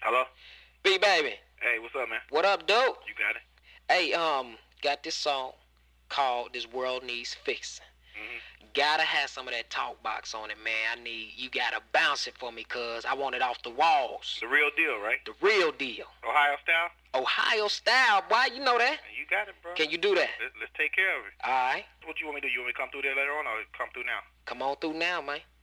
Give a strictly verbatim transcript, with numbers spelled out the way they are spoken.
Hello? B baby. Hey, what's up, man? What up, dope? You got it? Hey, um, got this song called This World Needs Fixing. Mm-hmm. Gotta have some of that talk box on it, man. I need, you gotta bounce it for me, cuz I want it off the walls. The real deal, right? The real deal. Ohio style? Ohio style, boy, you know that. You got it, bro. Can you do that? Let's, let's take care of it. All right. What you want me to do? You want me to come through there later on or come through now? Come on through now, man.